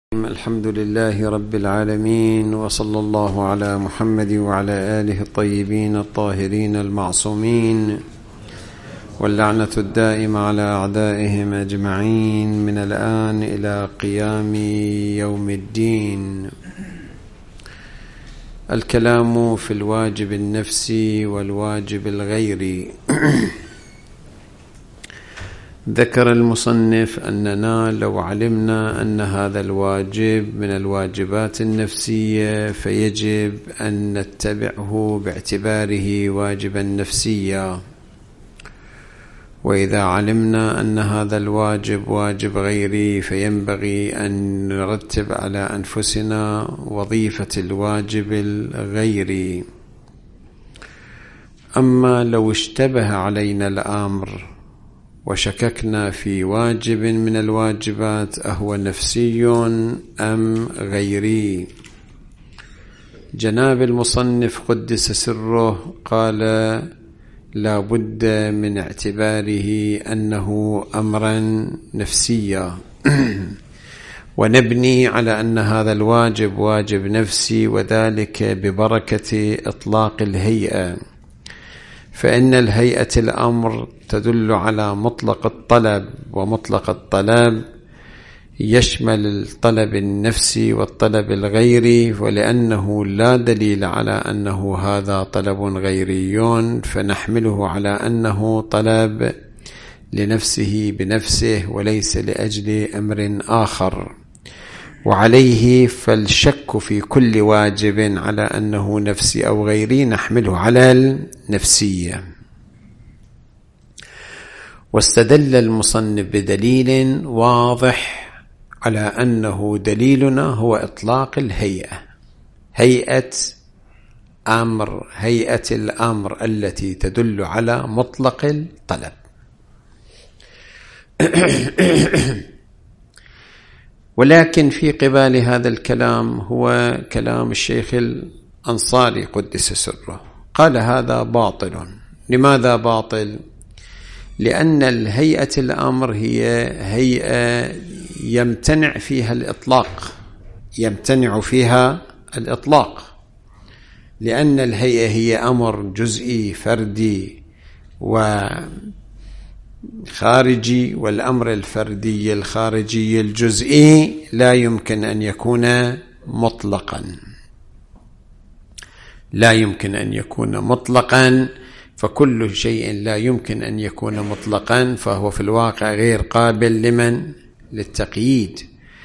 الحمد لله رب العالمين، وصلى الله على محمد وعلى آله الطيبين الطاهرين المعصومين، واللعنة الدائمة على أعدائهم أجمعين من الآن إلى قيام يوم الدين. الكلام في الواجب النفسي والواجب الغيري. ذكر المصنف أننا لو علمنا أن هذا الواجب من الواجبات النفسية فيجب أن نتبعه باعتباره واجبا نفسيا، وإذا علمنا أن هذا الواجب واجب غيري فينبغي أن نرتب على أنفسنا وظيفة الواجب الغيري. أما لو اشتبه علينا الأمر وشككنا في واجب من الواجبات أهو نفسي أم غيري، جناب المصنف قدس سره قال لا بد من اعتباره أنه أمرا نفسيا، ونبني على أن هذا الواجب واجب نفسي، وذلك ببركة إطلاق الهيئة، فإن الهيئة الأمر تدل على مطلق الطلب، ومطلق الطلب يشمل الطلب النفسي والطلب الغيري، ولأنه لا دليل على أنه هذا طلب غيري فنحمله على أنه طلب لنفسه بنفسه وليس لأجل أمر آخر. وعليه فالشك في كل واجب على أنه نفسي أو غيري نحمله على النفسية. واستدل المصنف بدليل واضح على أنه دليلنا هو إطلاق الهيئة، هيئة الأمر التي تدل على مطلق الطلب. ولكن في قبال هذا الكلام هو كلام الشيخ الأنصاري قدس سره، قال هذا باطل. لماذا باطل؟ لأن الهيئة الأمر هي هيئة يمتنع فيها الإطلاق، لأن الهيئة هي أمر جزئي فردي وخارجي، والأمر الفردي الخارجي الجزئي لا يمكن أن يكون مطلقا، فكل شيء لا يمكن أن يكون مطلقا فهو في الواقع غير قابل للتقييد.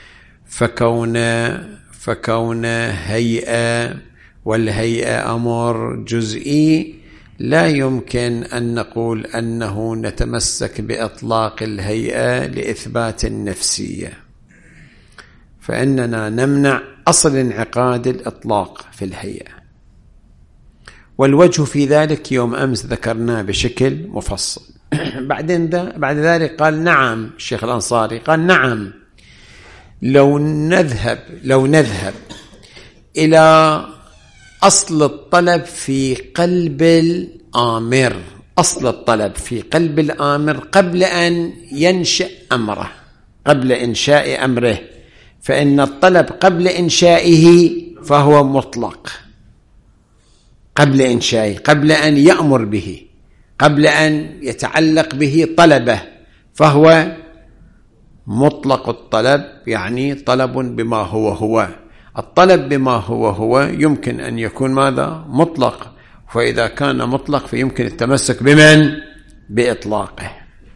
فكون هيئة، والهيئة أمر جزئي، لا يمكن أن نقول أنه نتمسك بإطلاق الهيئة لإثبات النفسية، فإننا نمنع أصل انعقاد الإطلاق في الهيئة. والوجه في ذلك يوم أمس ذكرناه بشكل مفصل. بعد ذلك قال نعم، الشيخ الأنصاري قال نعم، لو نذهب إلى أصل الطلب في قلب الآمر، أصل الطلب في قلب الآمر قبل أن ينشأ أمره، قبل إنشاء أمره، فإن الطلب قبل إنشائه فهو مطلق، قبل إنشائه، قبل أن يأمر به، قبل أن يتعلق به طلبه، فهو مطلق الطلب، يعني طلب بما هو. الطلب بما هو يمكن أن يكون ماذا؟ مطلق، فإذا كان مطلق فيمكن التمسك بإطلاقه.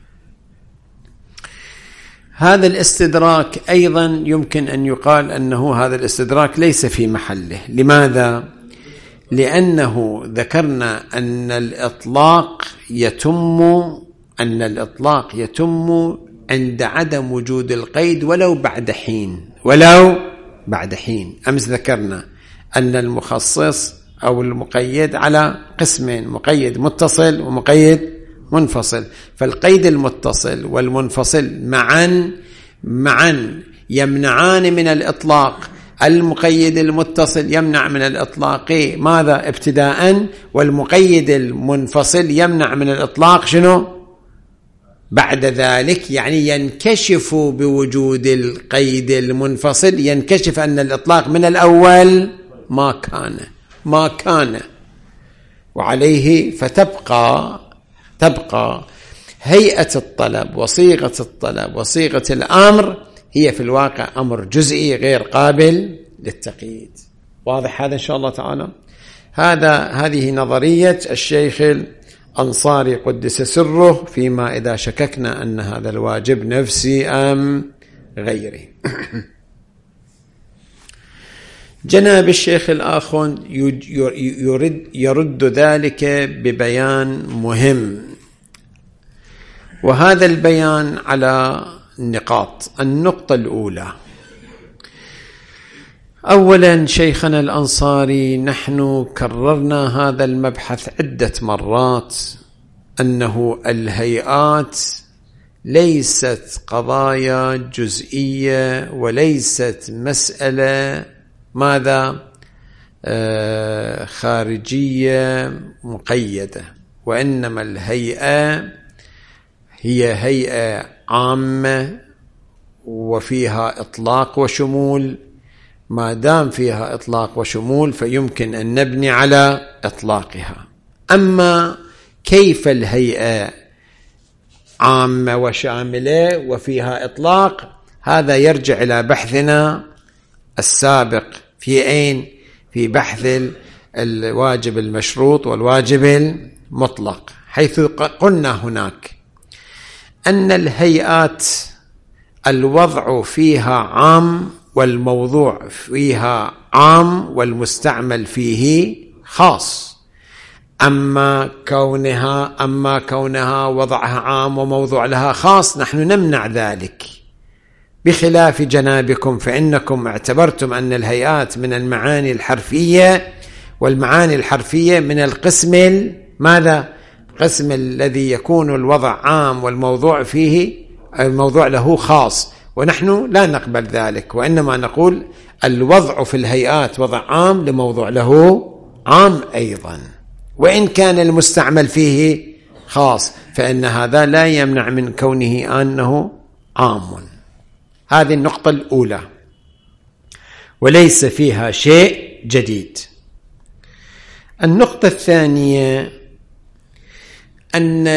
هذا الاستدراك أيضا يمكن أن يقال أنه هذا الاستدراك ليس في محله. لماذا؟ لأنه ذكرنا أن الإطلاق يتم عند عدم وجود القيد ولو بعد حين. أمس ذكرنا أن المخصص أو المقيد على قسمين، مقيد متصل ومقيد منفصل، فالقيد المتصل والمنفصل معا يمنعان من الإطلاق. المقيد المتصل يمنع من الإطلاق ماذا؟ ابتداء. والمقيد المنفصل يمنع من الإطلاق شنو؟ بعد ذلك يعني ينكشف بوجود القيد المنفصل، ينكشف أن الإطلاق من الأول ما كان وعليه، فتبقى هيئة الطلب وصيغة الطلب وصيغة الأمر هي في الواقع أمر جزئي غير قابل للتقييد. واضح هذا إن شاء الله تعالى؟ هذه نظرية الشيخ الأنصاري قدس سره فيما إذا شككنا أن هذا الواجب نفسي أم غيره. جناب الشيخ الآخوند يرد ذلك ببيان مهم، وهذا البيان على نقاط. النقطة الأولى: أولا شيخنا الأنصاري نحن كررنا هذا المبحث عدة مرات، أنه الهيئات ليست قضايا جزئية وليست مسألة خارجية مقيدة، وإنما الهيئة هي هيئة عامة وفيها إطلاق وشمول. ما دام فيها إطلاق وشمول فيمكن أن نبني على إطلاقها. أما كيف الهيئة عامة وشاملة وفيها إطلاق، هذا يرجع إلى بحثنا السابق في بحث الواجب المشروط والواجب المطلق، حيث قلنا هناك أن الهيئات الوضع فيها عام والموضوع فيها عام والمستعمل فيه خاص. أما كونها وضعها عام وموضوع لها خاص نحن نمنع ذلك، بخلاف جنابكم فإنكم اعتبرتم أن الهيئات من المعاني الحرفية، والمعاني الحرفية من القسم القسم الذي يكون الوضع عام والموضوع فيه الموضوع له خاص، ونحن لا نقبل ذلك، وإنما نقول الوضع في الهيئات وضع عام لموضوع له عام أيضا، وإن كان المستعمل فيه خاص فإن هذا لا يمنع من كونه أنه عام. هذه النقطة الأولى، وليس فيها شيء جديد. النقطة الثانية أن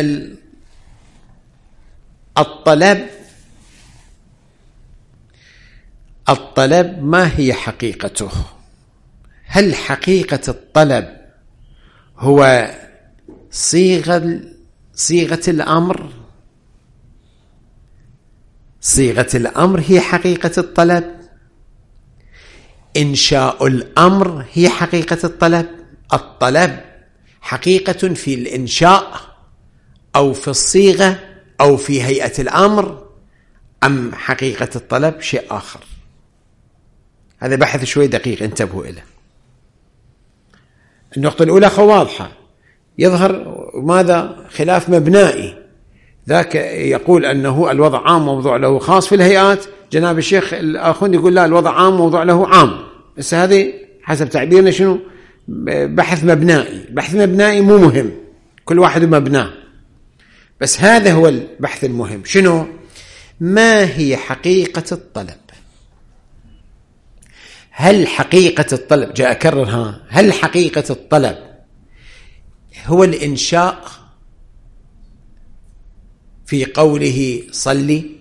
الطلب ما هي حقيقته؟ هل حقيقة الطلب هو صيغة الأمر؟ صيغة الأمر هي حقيقة الطلب؟ إنشاء الأمر هي حقيقة الطلب؟ الطلب حقيقة في الإنشاء أو في الصيغة أو في هيئة الأمر، أم حقيقة الطلب شيء آخر؟ هذا بحث شوي دقيق، انتبهوا إليه. النقطة الأولى واضحة، يظهر ماذا خلاف مبنائي، ذاك يقول أنه الوضع عام وموضوع له خاص في الهيئات، جناب الشيخ الآخوند يقول لا الوضع عام وموضوع له عام. بس هذه حسب تعبيرنا شنو؟ بحث مبنائي. بحث مبنائي مو مهم، كل واحد مبناه، بس هذا هو البحث المهم. شنو؟ ما هي حقيقة الطلب؟ هل حقيقة الطلب، جاء أكررها، هل حقيقة الطلب هو الإنشاء في قوله صلي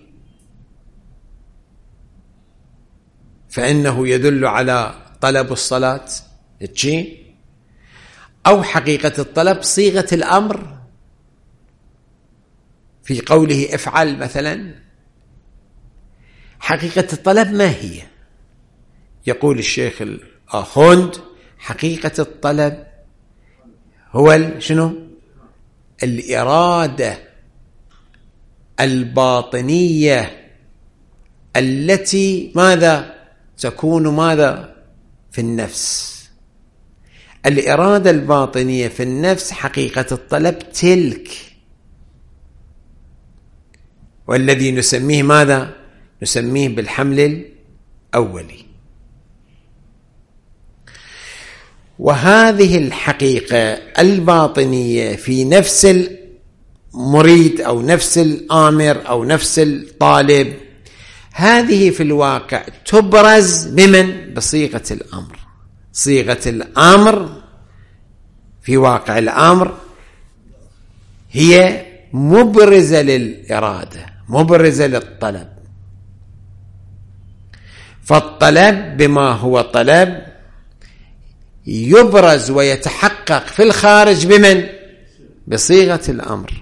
فإنه يدل على طلب الصلاة، أو حقيقة الطلب صيغة الأمر في قوله افعل مثلا؟ حقيقة الطلب ما هي؟ يقول الشيخ الآخوند حقيقة الطلب هو شنو؟ الإرادة الباطنية التي تكون في النفس. الإرادة الباطنية في النفس حقيقة الطلب تلك، والذي نسميه نسميه بالحمل الأولي. وهذه الحقيقة الباطنية في نفس المريد أو نفس الآمر أو نفس الطالب، هذه في الواقع تبرز بمن؟ بصيغة الأمر. صيغة الأمر في واقع الأمر هي مبرزة للإرادة، مبرزة للطلب. فالطلب بما هو طلب يبرز ويتحقق في الخارج بمن؟ بصيغة الأمر.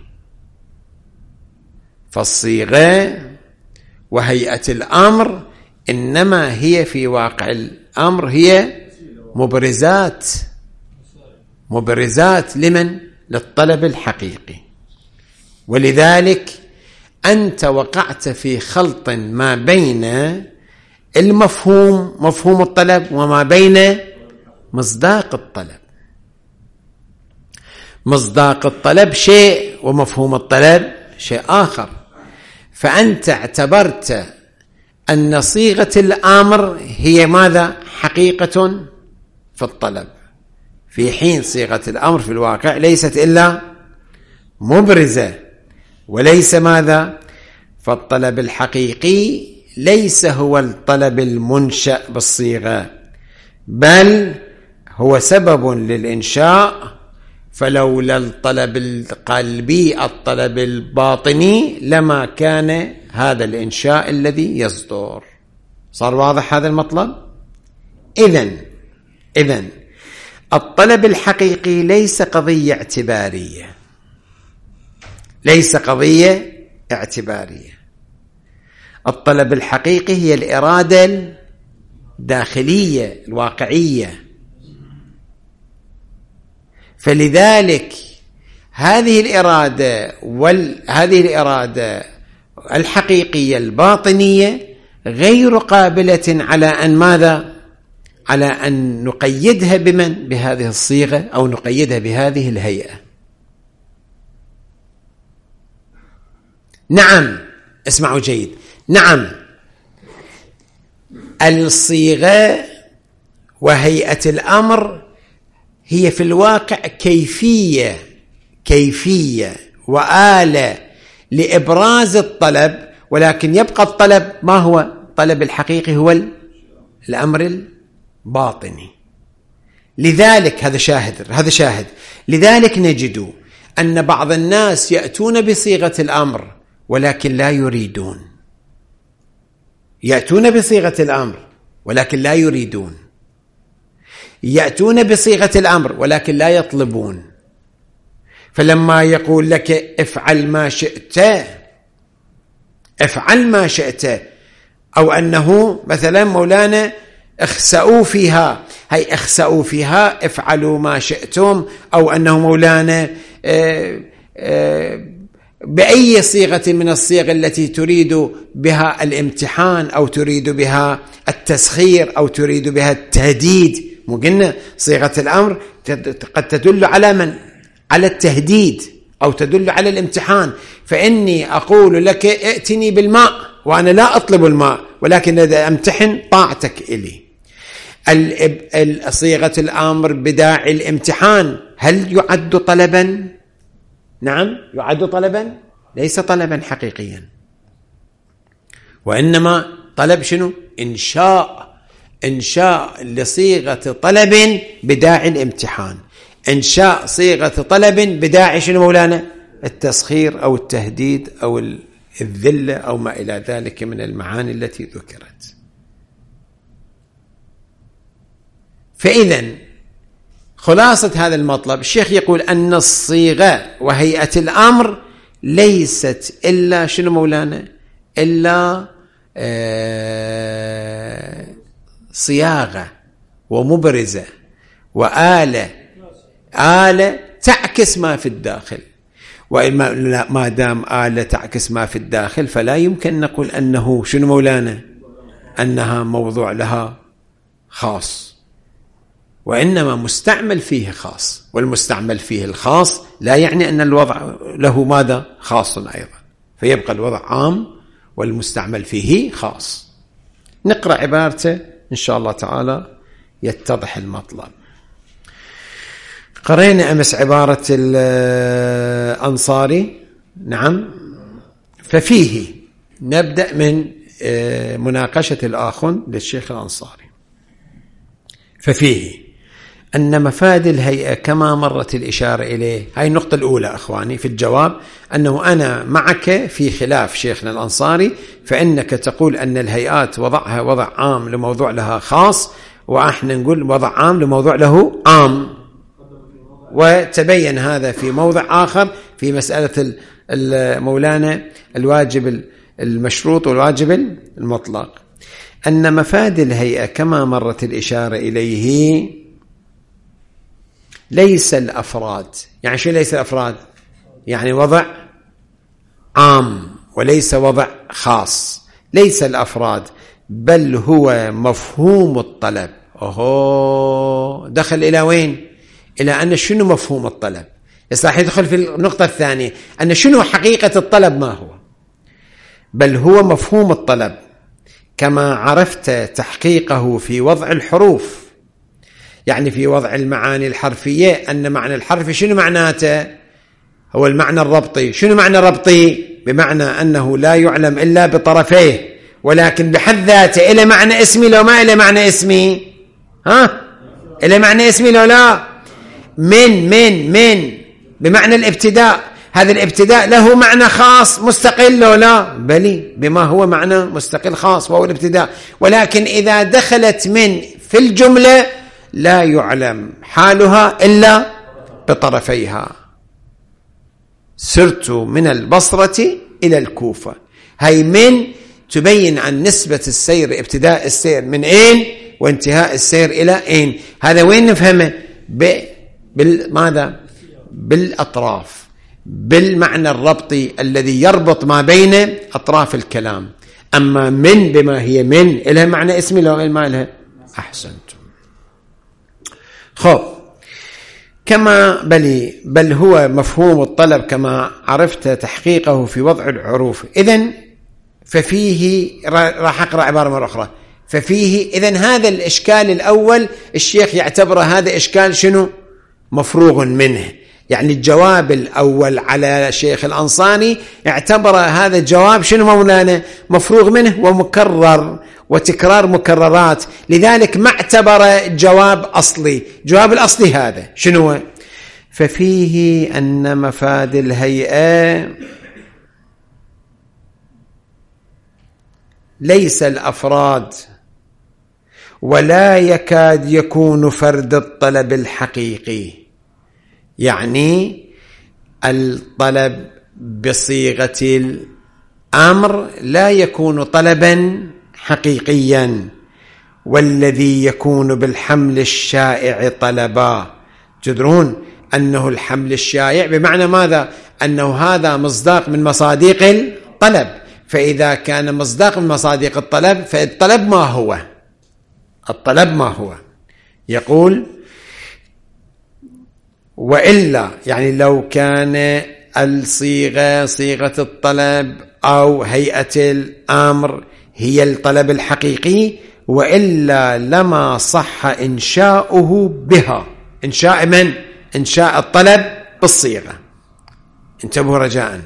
فالصيغة وهيئة الأمر إنما هي في واقع الأمر هي مبرزات لمن؟ للطلب الحقيقي. ولذلك أنت وقعت في خلط ما بين مفهوم الطلب وما بين مصداق الطلب. مصداق الطلب شيء ومفهوم الطلب شيء آخر. فأنت اعتبرت أن صيغة الأمر هي ماذا؟ حقيقة في الطلب، في حين صيغة الأمر في الواقع ليست إلا مبرزة وليس ماذا؟ فالطلب الحقيقي ليس هو الطلب المنشأ بالصيغة، بل هو سبب للإنشاء. فلولا الطلب القلبي الطلب الباطني لما كان هذا الإنشاء الذي يصدر. صار واضح هذا المطلب؟ إذن الطلب الحقيقي ليس قضية اعتبارية، ليس قضية اعتبارية. الطلب الحقيقي هي الإرادة الداخلية الواقعية. فلذلك هذه الإرادة الحقيقية الباطنية غير قابلة على أن ماذا؟ على أن نقيدها بمن؟ بهذه الصيغة أو نقيدها بهذه الهيئة. نعم، اسمعوا جيد، نعم، الصيغة وهيئة الأمر هي في الواقع كيفية وآلة لإبراز الطلب، ولكن يبقى الطلب ما هو؟ الطلب الحقيقي هو الأمر الباطني. لذلك هذا شاهد. لذلك نجد أن بعض الناس يأتون بصيغة الأمر ولكن لا يريدون، يأتون بصيغة الأمر ولكن لا يريدون، يأتون بصيغة الأمر ولكن لا يطلبون. فلما يقول لك افعل ما شئت، أو أنه مثلا مولانا اخسأوا فيها، هي اخسأوا فيها افعلوا ما شئتم، أو أنه مولانا بأي صيغة من الصيغ التي تريد بها الامتحان أو تريد بها التسخير أو تريد بها التهديد. مو قلنا صيغة الأمر قد تدل على من؟ على التهديد أو تدل على الامتحان. فإني أقول لك ائتني بالماء وأنا لا أطلب الماء، ولكن إذا أمتحن طاعتك إلي. صيغة الأمر بداعي الامتحان هل يعد طلبا؟ نعم يعد طلبا، ليس طلبا حقيقيا، وإنما طلب شنو؟ إنشاء لصيغة طلب بداعي الامتحان، إنشاء صيغة طلب بداعي شنو مولانا؟ التسخير أو التهديد أو الذلة أو ما إلى ذلك من المعاني التي ذكرت. فإذن خلاصة هذا المطلب الشيخ يقول أن الصيغة وهيئة الأمر ليست إلا شنو مولانا؟ إلا صياغة ومبرزة وآلة تعكس ما في الداخل. وما دام آلة تعكس ما في الداخل فلا يمكن نقول أنه شنو مولانا؟ أنها موضوع لها خاص، وإنما مستعمل فيه خاص، والمستعمل فيه الخاص لا يعني أن الوضع له ماذا؟ خاص أيضا، فيبقى الوضع عام والمستعمل فيه خاص. نقرأ عبارته إن شاء الله تعالى يتضح المطلب. قرأنا أمس عبارة الأنصاري نعم. ففيه نبدأ من مناقشة الآخن للشيخ الأنصاري. ففيه أن مفاد الهيئة كما مرت الإشارة إليه، هاي النقطة الأولى أخواني في الجواب، أنه أنا معك في خلاف شيخنا الأنصاري، فإنك تقول أن الهيئات وضعها وضع عام لموضوع لها خاص، وإحنا نقول وضع عام لموضوع له عام، وتبين هذا في موضع آخر في مسألة مولانا الواجب المشروط والواجب المطلق، أن مفاد الهيئة كما مرت الإشارة إليه ليس الأفراد. يعني شو ليس الأفراد؟ يعني وضع عام وليس وضع خاص، ليس الأفراد، بل هو مفهوم الطلب. دخل إلى وين؟ إلى أن شنو مفهوم الطلب، يصح يدخل في النقطة الثانية، أن شنو حقيقة الطلب ما هو، بل هو مفهوم الطلب كما عرفت تحقيقه في وضع الحروف، يعني في وضع المعاني الحرفية، أن معنى الحرف شنو معناته؟ هو المعنى الربطي. شنو معنى الربطي؟ بمعنى أنه لا يعلم إلا بطرفيه، ولكن بحد ذاته إلى معنى اسمي لو ما إلى معنى اسمي؟ إلى معنى اسمي لو لا؟ من بمعنى الابتداء، هذا الابتداء له معنى خاص مستقل لو لا؟ بلي، بما هو معنى مستقل خاص وهو الابتداء، ولكن إذا دخلت من في الجملة لا يعلم حالها إلا بطرفيها. سرت من البصرة إلى الكوفة، هي من تبين عن نسبة السير، ابتداء السير من أين وانتهاء السير إلى أين. هذا وين نفهمه؟ بالماذا؟ بالأطراف، بالمعنى الربطي الذي يربط ما بين أطراف الكلام. أما من بما هي من إلها معنى اسمي لو ما إلها. أحسنتم. خب، كما بل هو مفهوم الطلب كما عرفت تحقيقه في وضع الحروف. إذن ففيه، راح أقرأ عبارة مرة أخرى، ففيه إذن هذا الإشكال الأول الشيخ يعتبره هذا إشكال شنو؟ مفروغ منه. يعني الجواب الأول على شيخ الأنصاري اعتبر هذا الجواب شنو مولانا؟ مفروغ منه ومكرر وتكرار مكررات، لذلك ما اعتبر جواب أصلي. جواب الأصلي هذا شنو؟ ففيه أن مفاد الهيئة ليس الأفراد، ولا يكاد يكون فرد الطلب الحقيقي. يعني الطلب بصيغة الأمر لا يكون طلبا حقيقيا، والذي يكون بالحمل الشائع طلبا. تدرون أنه الحمل الشائع بمعنى ماذا؟ أنه هذا مصداق من مصادق الطلب، فإذا كان مصداق من مصادق الطلب فالطلب ما هو؟ الطلب ما هو؟ يقول وإلا، يعني لو كان الصيغة صيغة الطلب أو هيئة الأمر هي الطلب الحقيقي، وإلا لما صح إنشاؤه بها. إنشاء من؟ إنشاء الطلب بالصيغة. انتبهوا رجاءً.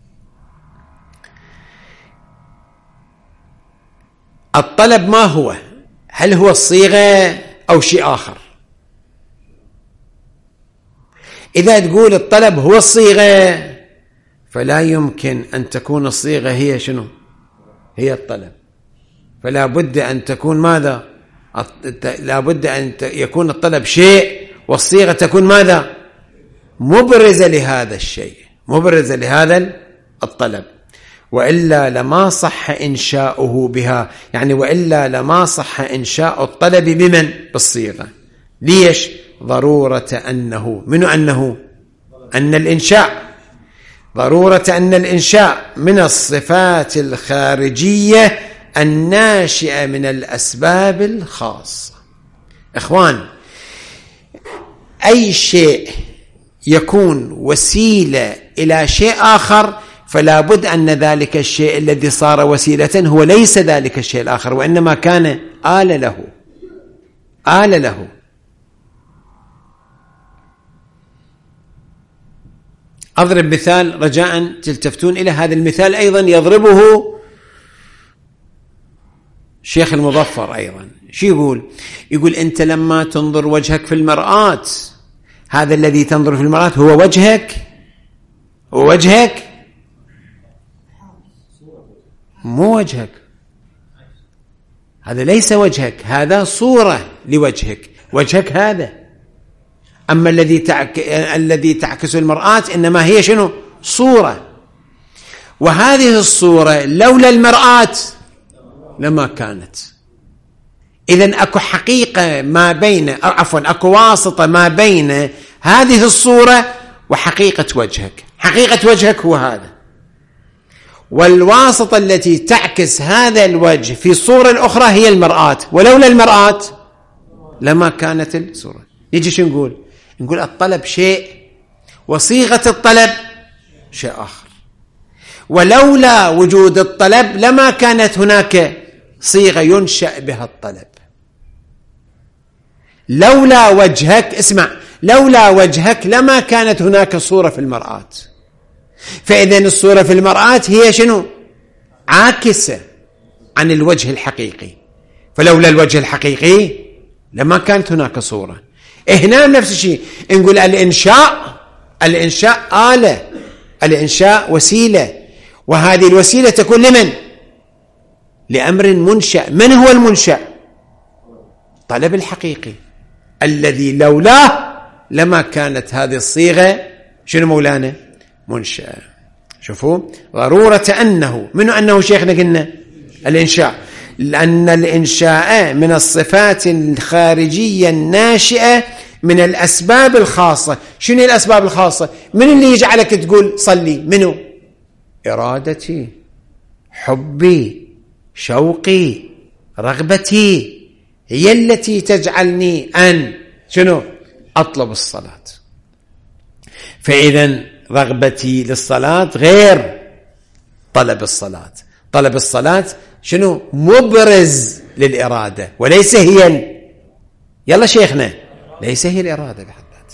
الطلب ما هو؟ هل هو الصيغة أو شيء آخر؟ إذا تقول الطلب هو الصيغة فلا يمكن أن تكون الصيغة هي شنو؟ هي الطلب. فلا بد أن تكون ماذا؟ لا بد أن يكون الطلب شيء والصيغة تكون ماذا؟ مبرزة لهذا الشيء، مبرزة لهذا الطلب. وإلا لما صح إنشاؤه بها، يعني وإلا لما صح إنشاء الطلب بمن؟ بالصيغة. ليش؟ ضرورة أنه أن الإنشاء، ضرورة أن الإنشاء من الصفات الخارجية الناشئة من الأسباب الخاصة. إخوان، أي شيء يكون وسيلة إلى شيء آخر فلا بد أن ذلك الشيء الذي صار وسيلة هو ليس ذلك الشيء الآخر، وإنما كان آلة له. أضرب مثال رجاء تلتفتون إلى هذا المثال، أيضا يضربه شيخ المظفر أيضا. شو يقول أنت لما تنظر وجهك في المرآة، هذا الذي تنظر في المرآة هو وجهك؟ هو وجهك؟ مو وجهك، هذا ليس وجهك، هذا صورة لوجهك، وجهك هذا. أما الذي تعكس المرآة إنما هي شنو؟ صورة. وهذه الصورة لولا المرآة لما كانت. إذن أكو حقيقة ما بين، أكو واسطة ما بين هذه الصورة وحقيقة وجهك. حقيقة وجهك هو هذا، والواسطة التي تعكس هذا الوجه في الصورة الأخرى هي المرآة، ولولا المرآة لما كانت الصورة. يجي شو نقول الطلب شيء وصيغة الطلب شيء آخر، ولولا وجود الطلب لما كانت هناك صيغة ينشأ بها الطلب. لولا وجهك، اسمع، لولا وجهك لما كانت هناك صورة في المرآة. فإذن الصورة في المرآة هي شنو؟ عاكسة عن الوجه الحقيقي، فلولا الوجه الحقيقي لما كانت هناك صورة. هنا نفس الشيء نقول الإنشاء آلة، الإنشاء وسيلة، وهذه الوسيلة تكون لمن؟ لأمر منشأ. من هو المنشأ؟ طلب الحقيقي الذي لولاه لما كانت هذه الصيغة شنو مولانا؟ منشأ. شوفوا ضرورة أنه شيخنا قلنا الإنشاء، لأن الإنشاء من الصفات الخارجية الناشئة من الأسباب الخاصة. شنو الأسباب الخاصة؟ من اللي يجعلك تقول صلي؟ منه؟ إرادتي، حبي، شوقي، رغبتي هي التي تجعلني أن شنو؟ أطلب الصلاة. فإذا رغبتي للصلاة غير طلب الصلاة. طلب الصلاة شنو؟ مبرز للإرادة، وليس هي يلا شيخنا، ليس هي الإرادة بحد ذاتها.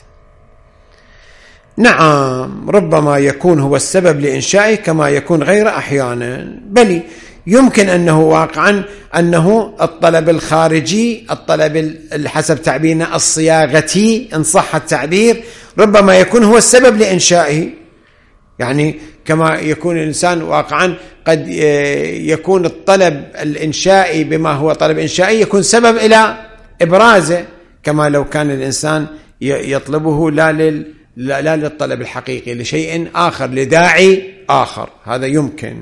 نعم، ربما يكون هو السبب لإنشائه كما يكون غير أحيانا، بل يمكن أنه واقعا أنه الطلب الخارجي، الطلب حسب تعبيرنا الصياغتي إن صح التعبير، ربما يكون هو السبب لإنشائه. يعني كما يكون الإنسان واقعا قد يكون الطلب الإنشائي بما هو طلب إنشائي يكون سبب إلى إبرازه، كما لو كان الإنسان يطلبه لا للطلب الحقيقي، لشيء آخر، لداعي آخر، هذا يمكن.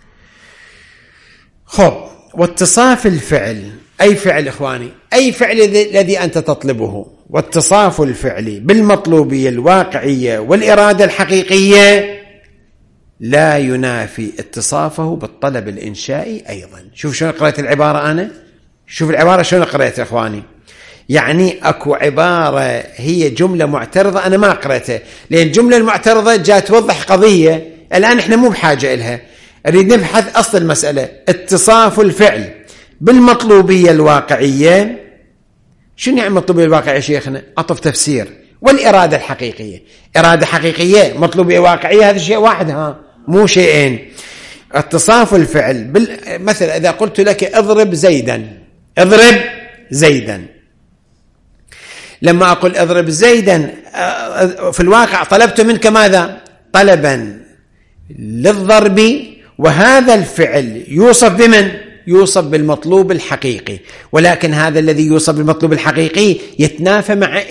خب، واتصاف الفعل، أي فعل إخواني، أي فعل الذي أنت تطلبه، واتصاف الفعل بالمطلوبية الواقعية والإرادة الحقيقية لا ينافي اتصافه بالطلب الإنشائي أيضا. شوف شلون قرأت العبارة أنا، شوف العبارة شلون قرأت إخواني. يعني أكو عبارة هي جملة معترضة أنا ما قرأتها، لأن الجملة المعترضة جاءت توضح قضية الآن إحنا مو بحاجة إلها، أريد نبحث أصل المسألة. اتصاف الفعل بالمطلوبية الواقعية، شنو يعني مطلوبية الواقعية شيخنا؟ أطف تفسير. والإرادة الحقيقية، إرادة حقيقية، مطلوبية واقعية، هذا شيء واحد، مو شيئين. اتصاف الفعل مثلا إذا قلت لك اضرب زيدا، اضرب زيدا، لما أقول اضرب زيدا في الواقع طلبت منك ماذا؟ طلبا للضرب، وهذا الفعل يوصف بمن؟ يوصف بالمطلوب الحقيقي، ولكن هذا الذي يوصف بالمطلوب الحقيقي يتنافى مع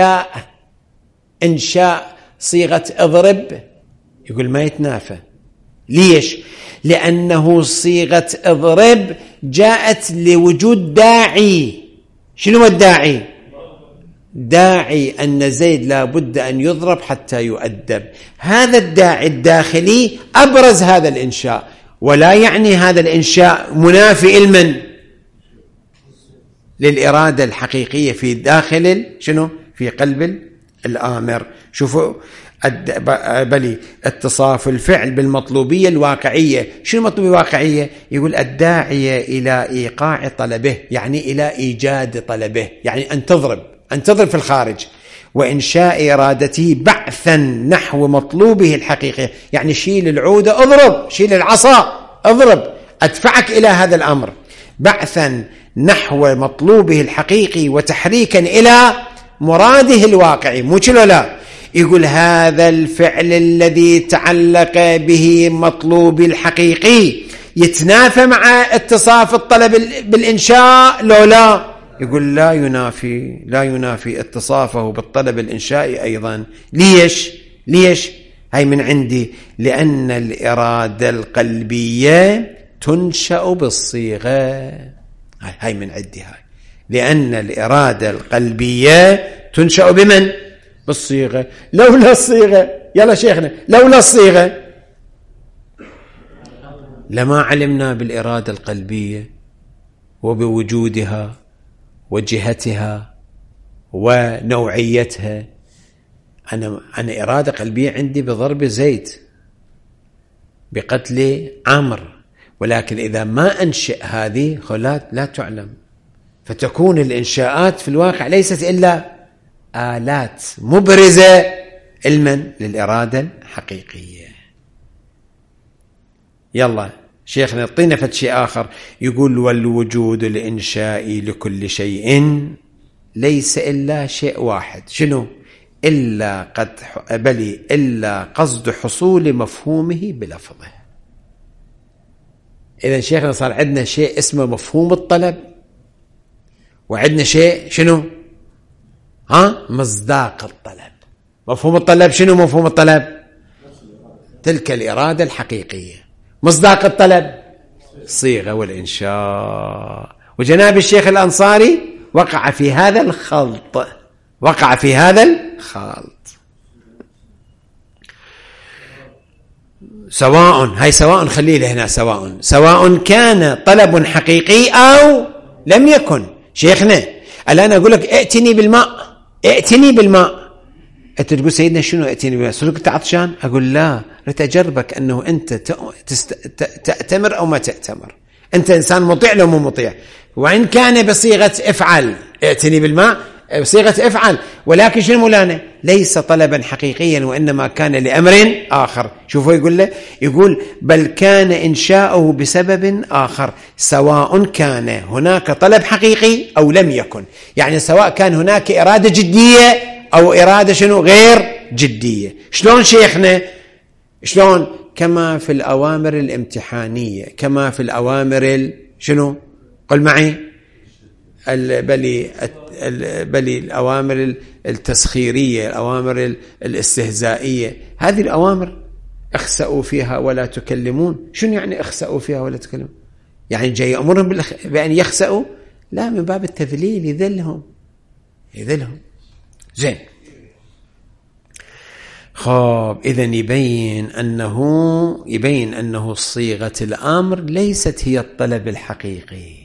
إنشاء صيغة اضرب. يقول ما يتنافى. ليش؟ لأنه صيغة اضرب جاءت لوجود داعي. شنو الداعي؟ داعي أن زيد لا بد أن يضرب حتى يؤدب. هذا الداعي الداخلي أبرز هذا الإنشاء، ولا يعني هذا الإنشاء منافي المن للإرادة الحقيقية في داخل شنو؟ في قلب الآمر. شوفوا بلي اتصاف الفعل بالمطلوبية الواقعية. شنو المطلوبية الواقعية؟ يقول الداعية إلى إيقاع طلبه، يعني إلى إيجاد طلبه، يعني أن تضرب في الخارج. وإنشاء إرادته بعثا نحو مطلوبه الحقيقي. يعني شيل العودة اضرب، شيل العصا اضرب، أدفعك إلى هذا الأمر، بعثا نحو مطلوبه الحقيقي وتحريكا إلى مراده الواقعي. مو كله لا، يقول هذا الفعل الذي تعلق به مطلوب الحقيقي يتنافى مع اتصاف الطلب بالإنشاء لو لا؟ يقول لا ينافي اتصافه بالطلب الإنشائي أيضا. ليش؟ هاي من عندي، لأن الإرادة القلبية تنشأ بالصيغة. هاي من عندي، هاي لأن الإرادة القلبية تنشأ بمن؟ بالصيغة. لولا الصيغة يلا شيخنا، لولا الصيغة لما علمنا بالإرادة القلبية وبوجودها وجهتها ونوعيتها. أنا إرادة قلبية عندي بضرب زيد، بقتل عمرو، ولكن إذا ما أنشئ هذه خلات لا تعلم، فتكون الإنشاءات في الواقع ليست إلا آلات مبرزة علما للإرادة الحقيقية. يلا شيخنا اعطينا فد شيء آخر. يقول والوجود الإنشائي لكل شيء ليس إلا شيء واحد. شنو؟ إلا قصد حصول مفهومه بلفظه. إذن شيخنا صار عندنا شيء اسمه مفهوم الطلب، وعندنا شيء شنو؟ مصداق الطلب. مفهوم الطلب شنو؟ مفهوم الطلب تلك الإرادة الحقيقية. مصداق الطلب صيغة والإنشاء. وجناب الشيخ الأنصاري وقع في هذا الخلط، سواء خليه هنا، سواء كان طلب حقيقي أو لم يكن. شيخنا الآن أقول لك ائتني بالماء، أنت تقول سيدنا شنو ائتني بالماء؟ صدق أنت عطشان؟ أقول لا، أجربك أنه أنت تأتمر أو ما تأتمر، أنت إنسان مطيع لو مو مطيع. وإن كان بصيغة افعل، ائتني بالماء بصيغة افعل، ولكن شنو مولانا؟ ليس طلبا حقيقيا، وإنما كان لأمر آخر. شوفوا يقول له، يقول بل كان إنشاؤه بسبب آخر، سواء كان هناك طلب حقيقي أو لم يكن. يعني سواء كان هناك إرادة جدية أو إرادة شنو غير جدية. شلون شيخنا؟ شلون؟ كما في الأوامر الامتحانية، كما في الأوامر شنو؟ قل معي، بل الأوامر التسخيرية، الأوامر الاستهزائية. هذه الأوامر اخسأوا فيها ولا تكلمون. شنو يعني اخسأوا فيها ولا تكلمون؟ يعني جاي أمرهم بأن يخسأوا؟ لا، من باب التذليل، يذلهم. زين. إذن يبين أنه صيغة الأمر ليست هي الطلب الحقيقي،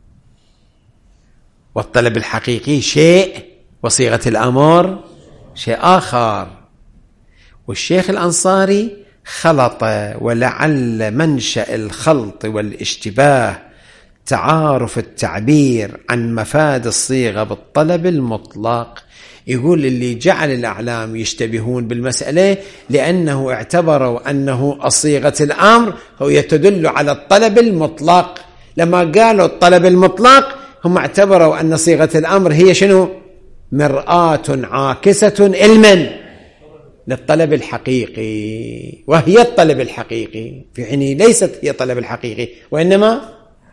والطلب الحقيقي شيء وصيغة الأمر شيء آخر. والشيخ الأنصاري خلط، ولعل منشأ الخلط والاشتباه تعارف التعبير عن مفاد الصيغة بالطلب المطلق. يقول اللي جعل الأعلام يشتبهون بالمسألة لأنه اعتبروا أنه الصيغة الأمر هو يتدل على الطلب المطلق. لما قالوا الطلب المطلق هم اعتبروا أن صيغة الأمر هي شنو؟ مرآة عاكسة علما للطلب الحقيقي، وهي الطلب الحقيقي، في حين ليست هي الطلب الحقيقي، وإنما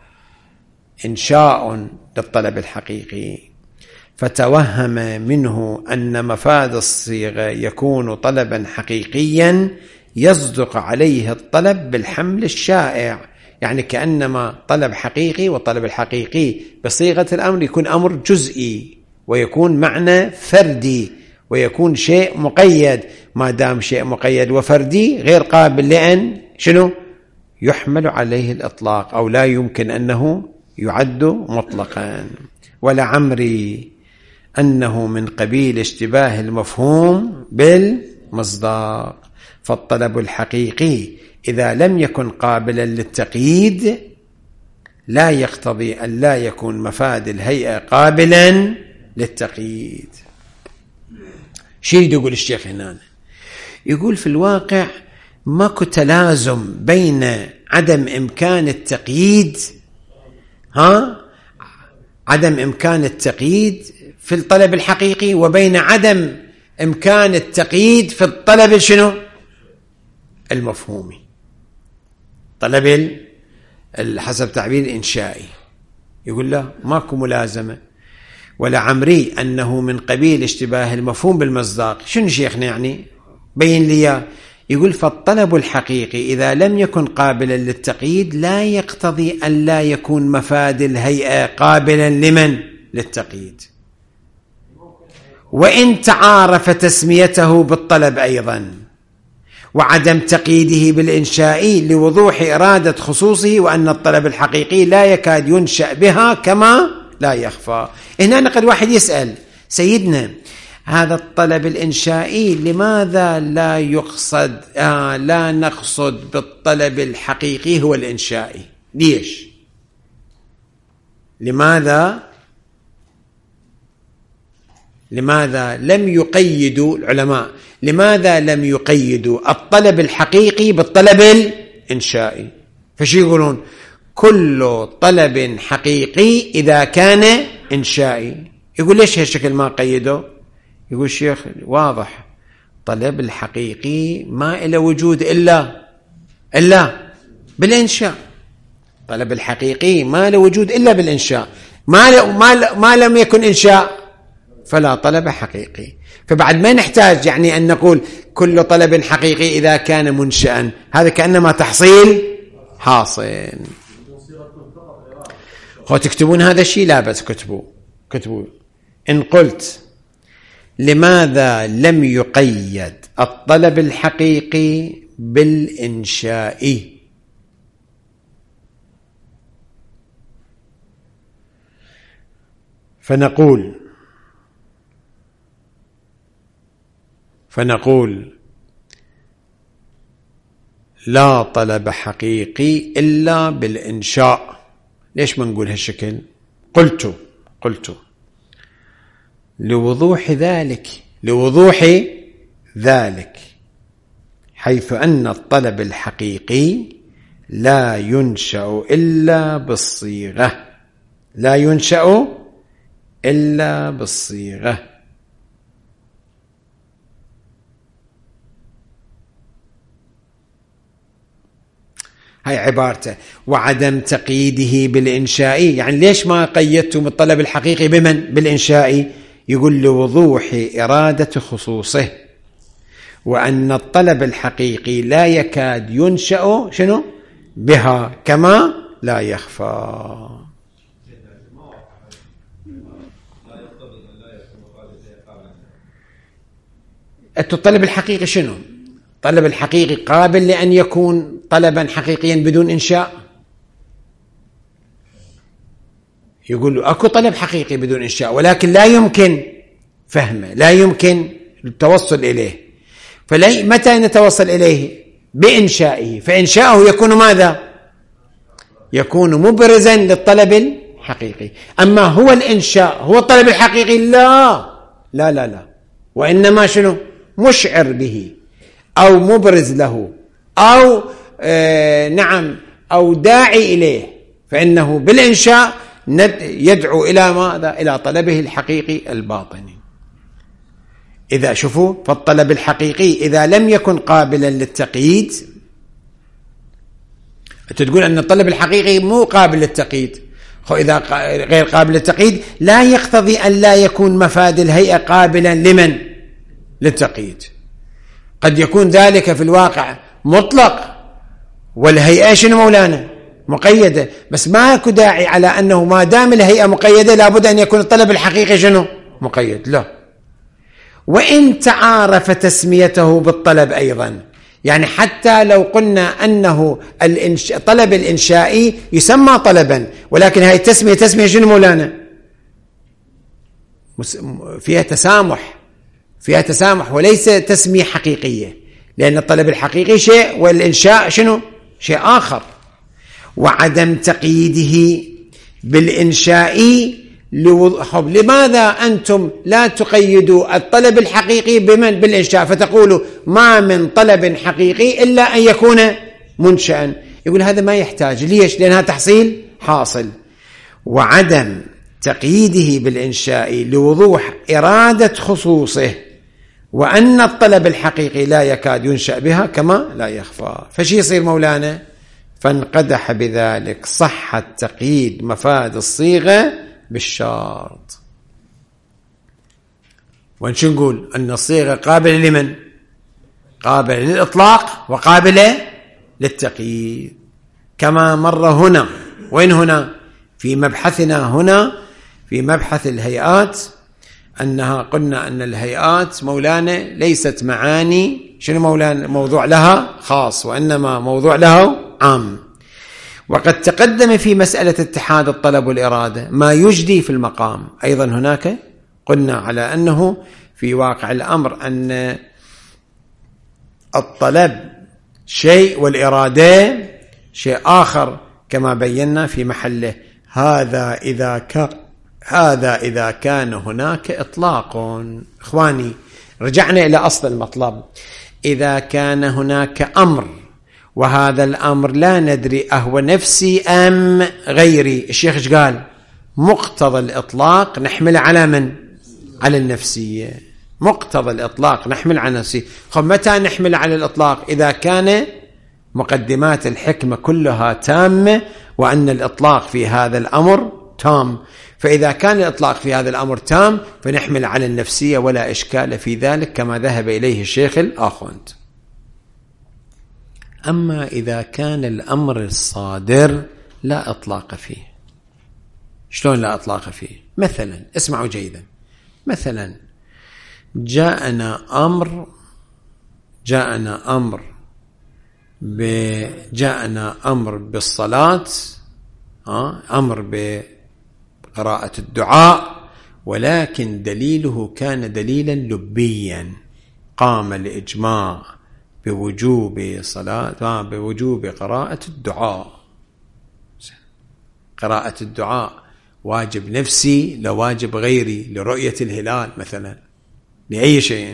إنشاء للطلب الحقيقي. فتوهم منه أن مفاد الصيغة يكون طلبا حقيقيا يصدق عليه الطلب بالحمل الشائع. يعني كأنما طلب حقيقي، والطلب الحقيقي بصيغة الأمر يكون أمر جزئي، ويكون معنى فردي، ويكون شيء مقيد. ما دام شيء مقيد وفردي غير قابل لأن شنو؟ يحمل عليه الإطلاق، أو لا يمكن أنه يعد مطلقا. ولعمري أنه من قبيل اشتباه المفهوم بالمصداق. فالطلب الحقيقي إذا لم يكن قابلا للتقييد لا يقتضي أن لا يكون مفاد الهيئة قابلا للتقييد. شيء يقول الشيخ هنا؟ يقول في الواقع ماكو تلازم بين عدم إمكان التقييد عدم إمكان التقييد في الطلب الحقيقي وبين عدم إمكان التقييد في الطلب شنو؟ المفهومي، طلب حسب تعبير الإنشائي. يقول له ماكو ملازمة، ولا عمري أنه من قبيل اشتباه المفهوم بالمصداق. شنو شيخنا يعني؟ بين لي. يقول فالطلب الحقيقي إذا لم يكن قابلا للتقييد لا يقتضي أن لا يكون مفاد الهيئة قابلا لمن؟ للتقييد، وإن تعارف تسميته بالطلب أيضا، وعدم تقييده بالإنشائي لوضوح إرادة خصوصه، وأن الطلب الحقيقي لا يكاد ينشأ بها كما لا يخفى. هنا قد واحد يسأل سيدنا هذا الطلب الإنشائي لماذا لا يقصد لا نقصد بالطلب الحقيقي هو الإنشائي؟ ليش؟ لماذا لم يقيدوا العلماء، لماذا لم يقيدوا الطلب الحقيقي بالطلب الإنشائي؟ فشي يقولون كل طلب حقيقي إذا كان إنشائي. يقول ليش هالشكل ما قيدوا؟ يقول الشيخ واضح، طلب الحقيقي ما إلى وجود إلا بالإنشاء. طلب الحقيقي ما له وجود إلا بالإنشاء، ما لم يكن إنشاء فلا طلب حقيقي. فبعد ما نحتاج يعني أن نقول كل طلب حقيقي إذا كان منشأ، هذا كأنما تحصيل حاصل. تكتبون هذا الشيء؟ لا بس كتبوا إن قلت لماذا لم يقيد الطلب الحقيقي بالإنشاء، فنقول لا طلب حقيقي إلا بالإنشاء. ليش ما نقول هالشكل؟ قلت لوضوح ذلك حيث أن الطلب الحقيقي لا ينشأ إلا بالصيغة، هاي عبارته. وعدم تقييده بالإنشائي، يعني ليش ما قيدتم الطلب الحقيقي بالإنشائي؟ يقول لوضوح إرادة خصوصه، وأن الطلب الحقيقي لا يكاد ينشأ بها كما لا يخفى. الطلب الحقيقي شنو؟ الطلب الحقيقي قابل لأن يكون طلبا حقيقيا بدون إنشاء؟ يقول له أكو طلب حقيقي بدون إنشاء ولكن لا يمكن فهمه، لا يمكن التوصل إليه. متى نتوصل إليه؟ بإنشائه. فإنشاءه يكون ماذا؟ يكون مبرزا للطلب الحقيقي. أما هو الإنشاء هو الطلب الحقيقي؟ لا، وإنما مشعر به أو مبرز له أو أو داعي إليه. فإنه بالإنشاء يدعو إلى ماذا؟ إلى طلبه الحقيقي الباطني. إذا شوفوا، فالطلب الحقيقي إذا لم يكن قابلا للتقييد، تقول أن الطلب الحقيقي مو قابل للتقييد، إذا غير قابل للتقييد لا يقتضي أن لا يكون مفاد الهيئة قابلا لمن؟ للتقييد. قد يكون ذلك في الواقع مطلق والهيئة مولانا مقيدة، بس ما يكون داعي على أنه ما دام الهيئة مقيدة لابد أن يكون الطلب الحقيقي مقيد. لا، وإن تعارف تسميته بالطلب أيضا، يعني حتى لو قلنا أنه طلب الإنشائي يسمى طلبا، ولكن هاي تسمية مولانا فيها تسامح وليس تسمية حقيقية، لأن الطلب الحقيقي شيء والإنشاء شيء آخر. وعدم تقييده بالإنشاء لماذا أنتم لا تقيدوا الطلب الحقيقي بالإنشاء فتقولوا ما من طلب حقيقي إلا أن يكون منشأ؟ يقول هذا ما يحتاج. ليش؟ لأنها تحصيل حاصل. وعدم تقييده بالإنشاء لوضوح إرادة خصوصه، وأن الطلب الحقيقي لا يكاد ينشأ بها كما لا يخفى. فشي يصير مولانا؟ فانقدح بذلك صحة تقييد مفاد الصيغة بالشرط. ونشو نقول؟ أن الصيغة قابلة لمن؟ قابلة للإطلاق وقابلة للتقييد، كما مر هنا. وين هنا؟ في مبحثنا هنا في مبحث الهيئات، أنها قلنا أن الهيئات مولانا ليست معاني شنو مولانا موضوع لها خاص، وإنما موضوع له عام. وقد تقدم في مسألة اتحاد الطلب والإرادة ما يجدي في المقام. أيضا هناك قلنا على أنه في واقع الأمر أن الطلب شيء والإرادة شيء آخر كما بينا في محله. هذا إذا كان هناك إطلاق. إخواني رجعنا إلى أصل المطلب. إذا كان هناك أمر وهذا الأمر لا ندري أهو نفسي أم غيري، الشيخ إيش قال؟ مقتضى الإطلاق نحمل على من؟ على النفسية. مقتضى الإطلاق نحمل على النفسية. متى نحمل على الإطلاق؟ إذا كان مقدمات الحكمة كلها تامة وأن الإطلاق في هذا الأمر تام. فإذا كان الإطلاق في هذا الأمر تام فنحمل على النفسية ولا إشكال في ذلك كما ذهب إليه الشيخ الآخوند. أما إذا كان الأمر الصادر لا إطلاق فيه. شلون لا إطلاق فيه؟ مثلا اسمعوا جيدا، مثلا جاءنا أمر بالصلاة، أمر بقراءة الدعاء، ولكن دليله كان دليلا لبيا، قام الإجماع بوجوب قراءة الدعاء. قراءة الدعاء واجب نفسي لواجب غيري، لرؤية الهلال مثلا، لأي شيء.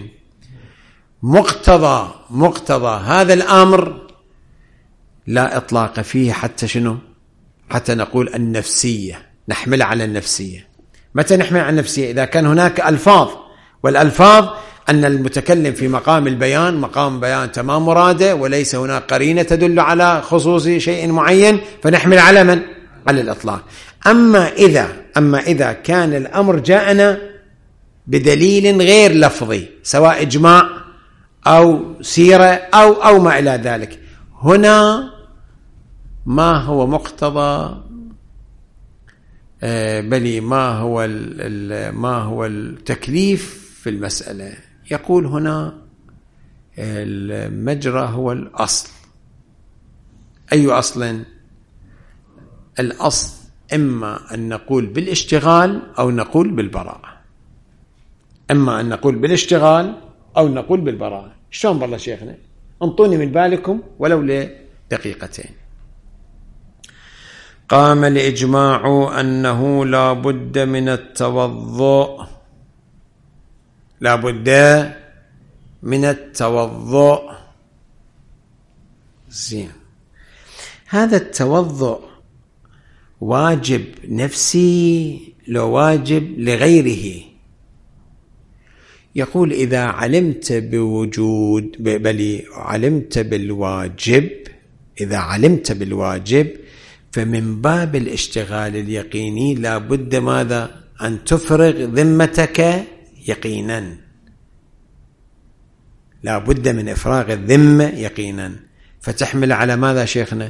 مقتضى هذا الأمر لا إطلاق فيه حتى شنو؟ حتى نقول النفسية، نحمل على النفسية. متى نحمل على النفسية؟ إذا كان هناك ألفاظ، والألفاظ أن المتكلم في مقام البيان، مقام بيان تمام مراده، وليس هناك قرينة تدل على خصوص شيء معين، فنحمل على من؟ على الإطلاق. أما إذا كان الأمر جاءنا بدليل غير لفظي، سواء إجماع أو سيرة أو ما إلى ذلك، هنا ما هو مقتضى بل ما هو التكليف في المسألة؟ يقول هنا المجرى هو الأصل. أي أصل؟ الأصل إما أن نقول بالاشتغال أو نقول بالبراءة. إما أن نقول بالاشتغال أو نقول بالبراءة. شلون بالله شيخنا؟ انطوني من بالكم ولو لدقيقتين. قام الإجماع أنه لا بد من التوضؤ، لا بد من التوضؤ. زين، هذا التوضؤ واجب نفسي لو واجب لغيره؟ يقول إذا علمت بوجود بل علمت بالواجب، إذا علمت بالواجب فمن باب الاشتغال اليقيني لا بد ماذا؟ أن تفرغ ذمتك يقينا، لا بد من إفراغ الذمة يقينا. فتحمل على ماذا شيخنا؟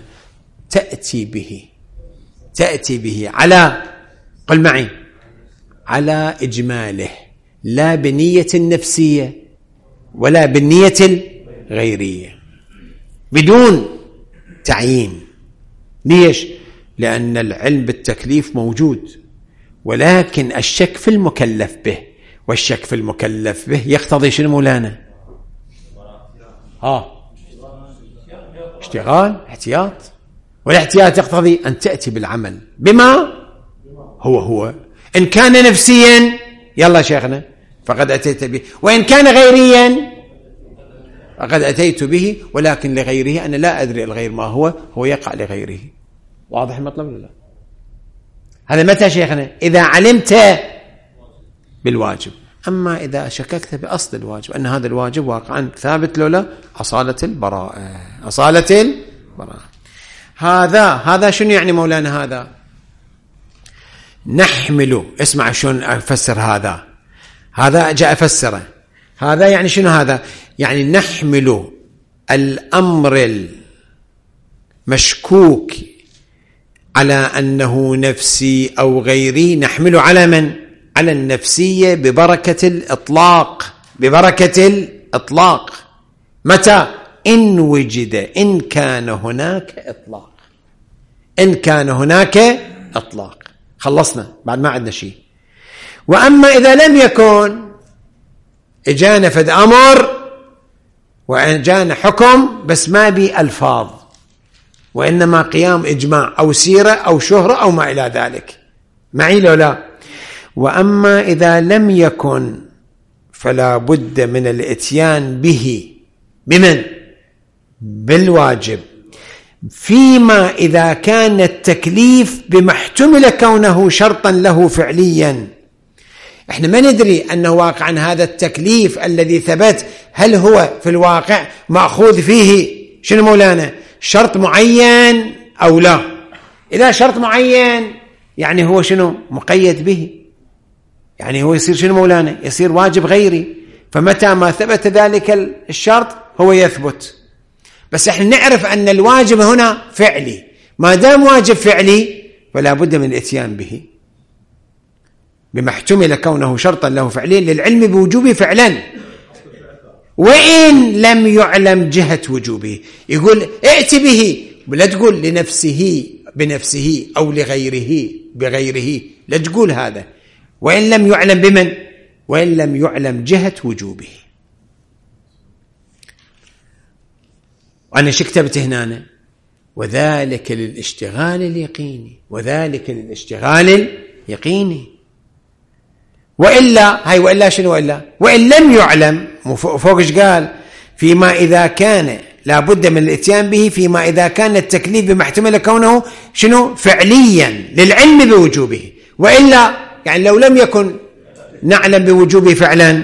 تأتي به على، قل معي، على إجماله، لا بنية النفسية ولا بالنية الغيرية، بدون تعيين. ليش؟ لأن العلم بالتكليف موجود، ولكن الشك في المكلف به، والشك في المكلف به يقتضي شنو مولانا؟ اشتغال، احتياط. والاحتياط يقتضي أن تأتي بالعمل بما هو. إن كان نفسيا يلا شيخنا فقد أتيت به، وإن كان غيريا فقد أتيت به، ولكن لغيره أنا لا أدري الغير ما هو يقع لغيره. واضح المطلب ولا لا؟ هذا متى شيخنا؟ إذا علمت بالواجب. أما إذا شككت بأصل الواجب أن هذا الواجب واقعا ثابت لولا أصالة البراءة، أصالة البراءة. هذا شنو يعني مولانا؟ هذا نحمل، اسمع شلون أفسر هذا جاء أفسره. هذا يعني شنو؟ هذا يعني نحمل الأمر المشكوك على أنه نفسي أو غيري، نحمله على من؟ على النفسية ببركة الإطلاق، ببركة الإطلاق. متى؟ إن وجد، إن كان هناك إطلاق، إن كان هناك إطلاق، خلصنا بعد ما عندنا شيء. وأما إذا لم يكن، إجانا فد أمر وإجانا حكم بس ما بي ألفاظ، وإنما قيام إجماع أو سيرة أو شهرة أو ما إلى ذلك، معي لو لا؟ وأما إذا لم يكن فلا بد من الإتيان به، بمن؟ بالواجب، فيما إذا كان التكليف بما احتمل كونه شرطا له فعليا. احنا ما ندري أنه واقعا هذا التكليف الذي ثبت هل هو في الواقع مأخوذ فيه شنو مولانا؟ شرط معين أو لا. إذا شرط معين يعني هو شنو؟ مقيد به، يعني هو يصير شنو مولانا؟ يصير واجب غيري. فمتى ما ثبت ذلك الشرط هو يثبت. بس احنا نعرف أن الواجب هنا فعلي، ما دام واجب فعلي فلا بد من الاتيان به بما احتمل كونه شرطا له فعليا للعلم بوجوبه فعلا، وإن لم يعلم جهة وجوبه. يقول ائت به، لا تقول لنفسه بنفسه أو لغيره بغيره، لا تقول هذا. وإن لم يعلم بمن؟ وإن لم يعلم جهة وجوبه. وأنا شكتبت هنا وذلك للاشتغال اليقيني، وذلك للاشتغال اليقيني. وإلا هاي وإلا شنو؟ وإن لم يعلم فوقش قال فيما إذا كان لا بد من الاتيان به، فيما إذا كان التكليف بما احتمل كونه شنو؟ فعليا للعلم بوجوبه. وإلا يعني لو لم يكن نعلم بوجوبه فعلا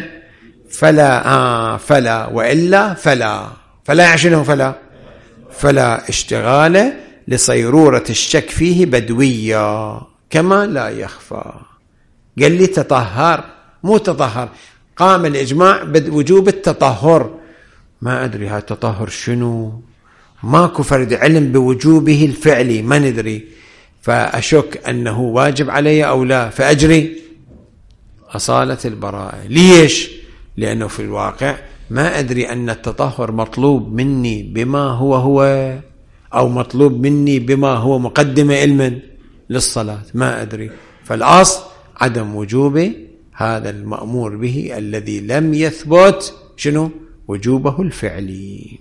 فلا وإلا فلا شنو؟ فلا اشتغال لصيرورة الشك فيه بدوية كما لا يخفى. قال لي تطهر، مو تطهر، قام الإجماع بوجوب التطهر. ما أدري هذا التطهر شنو، ماكو فرد علم بوجوبه الفعلي، ما ندري، فأشك أنه واجب علي أو لا، فأجري أصالة البراءة. ليش؟ لأنه في الواقع ما أدري أن التطهر مطلوب مني بما هو أو مطلوب مني بما هو مقدمة علما للصلاة، ما أدري. فالأصل عدم وجوب هذا المأمور به الذي لم يثبت شنو؟ وجوبه الفعلي.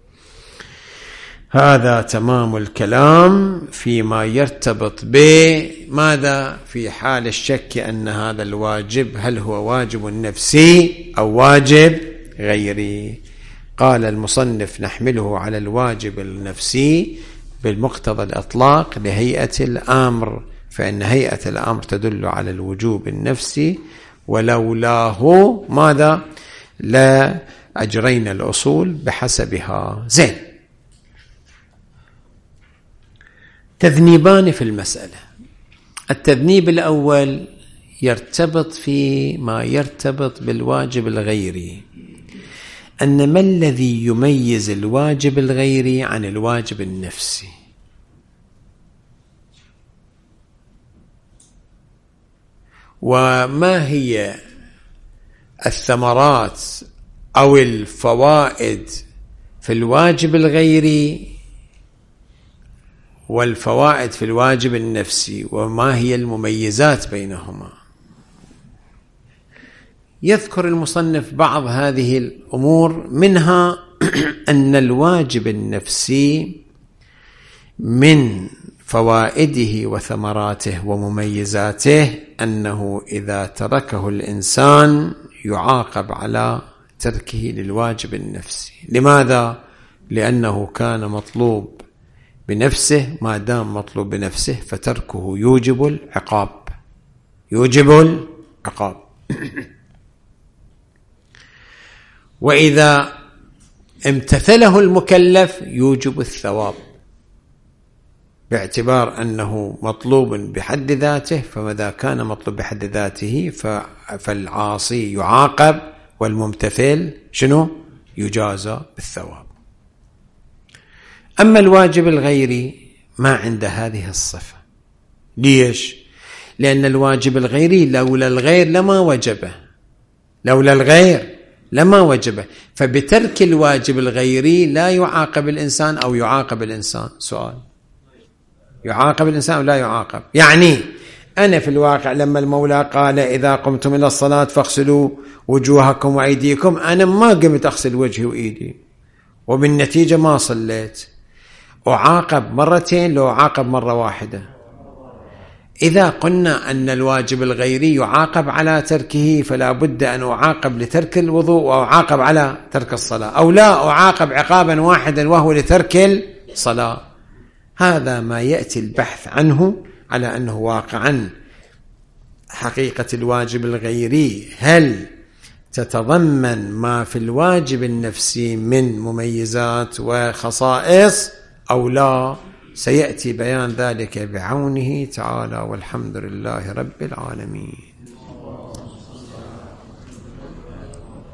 هذا تمام الكلام فيما يرتبط بماذا؟ في حال الشك أن هذا الواجب هل هو واجب نفسي أو واجب غيري. قال المصنف نحمله على الواجب النفسي بالمقتضى الإطلاق لهيئة الأمر، فإن هيئة الأمر تدل على الوجوب النفسي، ولولاه ماذا؟ لا أجرينا الأصول بحسبها. زين، تذنيبان في المسألة. التذنيب الأول يرتبط في ما يرتبط بالواجب الغيري، أن ما الذي يميز الواجب الغيري عن الواجب النفسي؟ وما هي الثمرات أو الفوائد في الواجب الغيري والفوائد في الواجب النفسي، وما هي المميزات بينهما؟ يذكر المصنف بعض هذه الأمور، منها أن الواجب النفسي من فوائده وثمراته ومميزاته أنه إذا تركه الإنسان يعاقب على تركه للواجب النفسي. لماذا؟ لأنه كان مطلوب بنفسه، ما دام مطلوب بنفسه فتركه يوجب العقاب، يوجب العقاب. وإذا امتثله المكلف يوجب الثواب، باعتبار أنه مطلوب بحد ذاته، فماذا كان مطلوب بحد ذاته فالعاصي يعاقب والممتثل شنو؟ يجازى بالثواب. أما الواجب الغيري ما عند هذه الصفة. ليش؟ لأن الواجب الغيري لولا الغير لما وجبه، لولا الغير لما وجبه. فبترك الواجب الغيري لا يعاقب الإنسان أو يعاقب الإنسان؟ سؤال، يعاقب الإنسان أو لا يعاقب؟ يعني أنا في الواقع لما المولى قال إذا قمتم إلى الصلاة فاغسلوا وجوهكم وأيديكم، أنا ما قمت أغسل وجهي وإيدي وبالنتيجة ما صليت، أعاقب مرتين لو أعاقب مرة واحدة. إذا قلنا أن الواجب الغيري يعاقب على تركه فلا بد أن أعاقب لترك الوضوء وأعاقب على ترك الصلاة، أو لا أعاقب عقابا واحدا وهو لترك الصلاة. هذا ما يأتي البحث عنه على أنه واقعا حقيقة الواجب الغيري هل تتضمن ما في الواجب النفسي من مميزات وخصائص أو لا. سيأتي بيان ذلك بعونه تعالى، والحمد لله رب العالمين.